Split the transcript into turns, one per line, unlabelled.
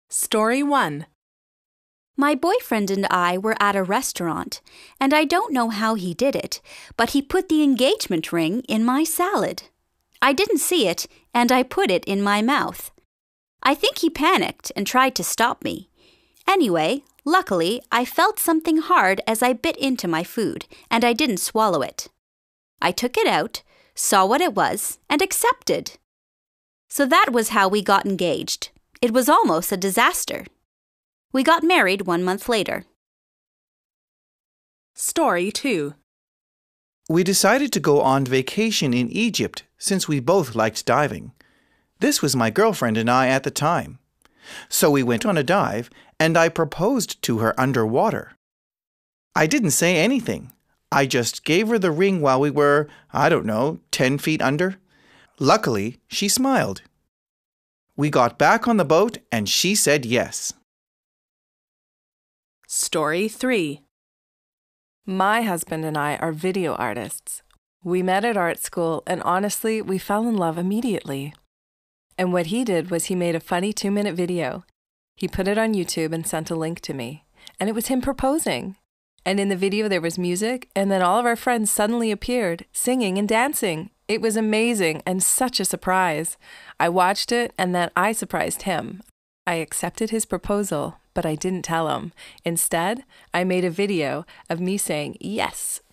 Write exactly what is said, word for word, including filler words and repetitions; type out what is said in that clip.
Story one.
My boyfriend and I were at a restaurant, and I don't know how he did it, but he put the engagement ring in my salad. I didn't see it, and I put it in my mouth. I think he panicked and tried to stop me. Anyway, luckily, I felt something hard as I bit into my food, and I didn't swallow it. I took it out, saw what it was, and accepted. So that was how we got engaged. It was almost a disaster. We got married one month later.
Story two.
We decided to go on vacation in Egypt since we both liked diving. This was my girlfriend and I at the time. So we went on a dive, and I proposed to her underwater. I didn't say anything. I just gave her the ring while we were, I don't know, ten feet under. Luckily, she smiled. We got back on the boat, and she said yes.
Story three. My husband and I are video artists. We met at art school, and honestly, we fell in love immediately. And what he did was he made a funny two-minute video. He put it on YouTube and sent a link to me. And it was him proposing. And in the video there was music, and then all of our friends suddenly appeared, singing and dancing. It was amazing and such a surprise. I watched it, and then I surprised him. I accepted his proposal, but I didn't tell him. Instead, I made a video of me saying yes